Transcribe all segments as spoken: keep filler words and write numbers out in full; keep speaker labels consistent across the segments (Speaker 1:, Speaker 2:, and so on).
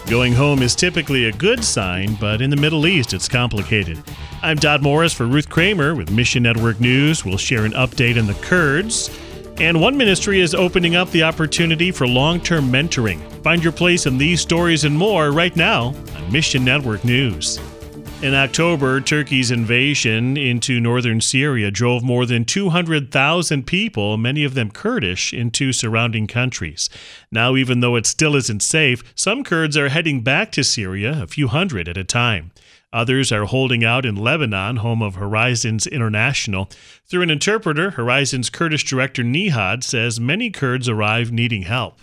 Speaker 1: Going home is typically a good sign, but in the Middle East, it's complicated. I'm Todd Morris for Ruth Kramer with Mission Network News. We'll share an update on the Kurds. And one ministry is opening up the opportunity for long-term mentoring. Find your place in these stories and more right now on Mission Network News. In October, Turkey's invasion into northern Syria drove more than two hundred thousand people, many of them Kurdish, into surrounding countries. Now, even though it still isn't safe, some Kurds are heading back to Syria, a few hundred at a time. Others are holding out in Lebanon, home of Horizons International. Through an interpreter, Horizons Kurdish director Nihad says many Kurds arrive needing help.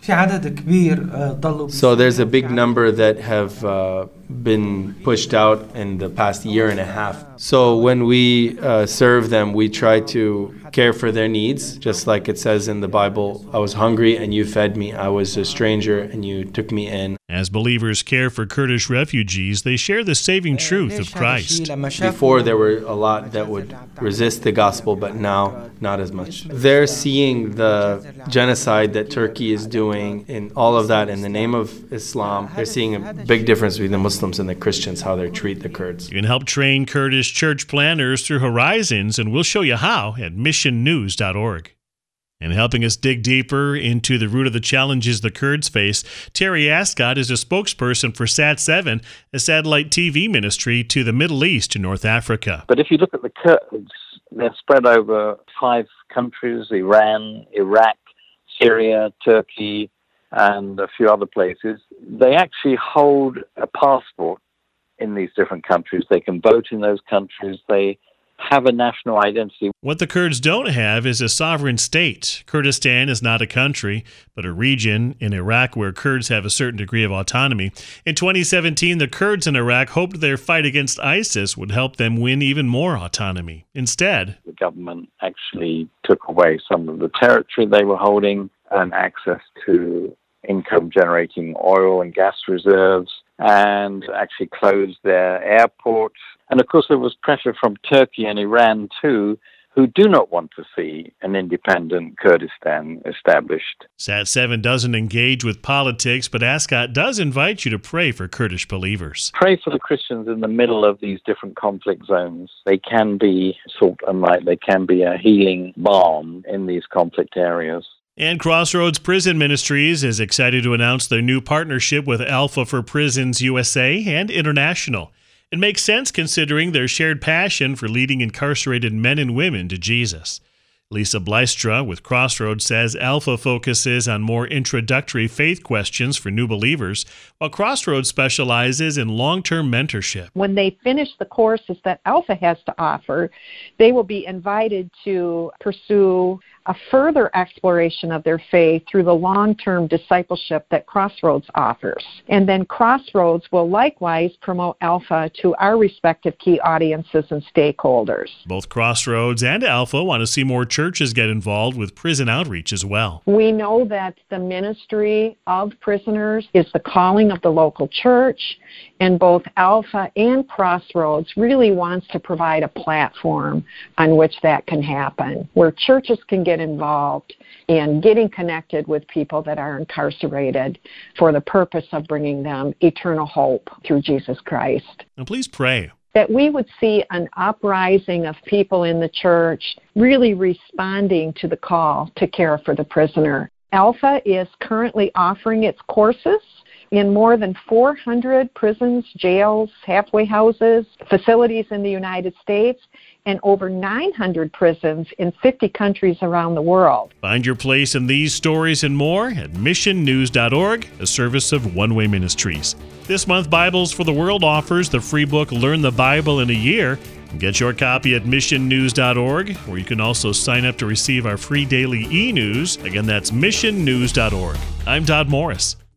Speaker 2: So there's a big number that have uh, been pushed out in the past year and a half. So when we uh, serve them, we try to care for their needs, just like it says in the Bible, I was hungry and you fed me, I was a stranger and you took me in.
Speaker 1: As believers care for Kurdish refugees, they share the saving truth of Christ.
Speaker 2: Before, there were a lot that would resist the gospel, but now, not as much. They're seeing the genocide that Turkey is doing and all of that in the name of Islam. They're seeing a big difference between the Muslims and the Christians, how they treat the Kurds.
Speaker 1: You can help train Kurdish church planners through Horizons, and we'll show you how at mission news dot org. And helping us dig deeper into the root of the challenges the Kurds face, Terry Ascott is a spokesperson for Sat seven, a satellite T V ministry to the Middle East and North Africa.
Speaker 3: But if you look at the Kurds, they're spread over five countries: Iran, Iraq, Syria, Turkey, and a few other places. They actually hold a passport in these different countries. They can vote in those countries. They have a national identity.
Speaker 1: What the Kurds don't have is a sovereign state. Kurdistan is not a country, but a region in Iraq where Kurds have a certain degree of autonomy. In twenty seventeen, the Kurds in Iraq hoped their fight against ISIS would help them win even more autonomy. Instead,
Speaker 3: the government actually took away some of the territory they were holding and access to income-generating oil and gas reserves, and actually closed their airport. And of course, there was pressure from Turkey and Iran too, who do not want to see an independent Kurdistan established.
Speaker 1: Sat seven doesn't engage with politics, but Ascott does invite you to pray for Kurdish believers.
Speaker 3: Pray for the Christians in the middle of these different conflict zones. They can be salt and light. They can be a healing balm in these conflict areas.
Speaker 1: And Crossroads Prison Ministries is excited to announce their new partnership with Alpha for Prisons U S A and International. It makes sense considering their shared passion for leading incarcerated men and women to Jesus. Lisa Blystra with Crossroads says Alpha focuses on more introductory faith questions for new believers, while Crossroads specializes in long-term mentorship.
Speaker 4: When they finish the courses that Alpha has to offer, they will be invited to pursue a further exploration of their faith through the long-term discipleship that Crossroads offers. And then Crossroads will likewise promote Alpha to our respective key audiences and stakeholders.
Speaker 1: Both Crossroads and Alpha want to see more churches get involved with prison outreach as well.
Speaker 4: We know that the ministry of prisoners is the calling of the local church, and both Alpha and Crossroads really wants to provide a platform on which that can happen, where churches can get involved in getting connected with people that are incarcerated for the purpose of bringing them eternal hope through Jesus Christ.
Speaker 1: And please pray
Speaker 4: that we would see an uprising of people in the church really responding to the call to care for the prisoner. Alpha is currently offering its courses in more than four hundred prisons, jails, halfway houses, facilities in the United States, and over nine hundred prisons in fifty countries around the world.
Speaker 1: Find your place in these stories and more at mission news dot org, a service of One Way Ministries. This month, Bibles for the World offers the free book Learn the Bible in a Year. Get your copy at mission news dot org, where you can also sign up to receive our free daily e-news. Again, that's mission news dot org. I'm Todd Morris.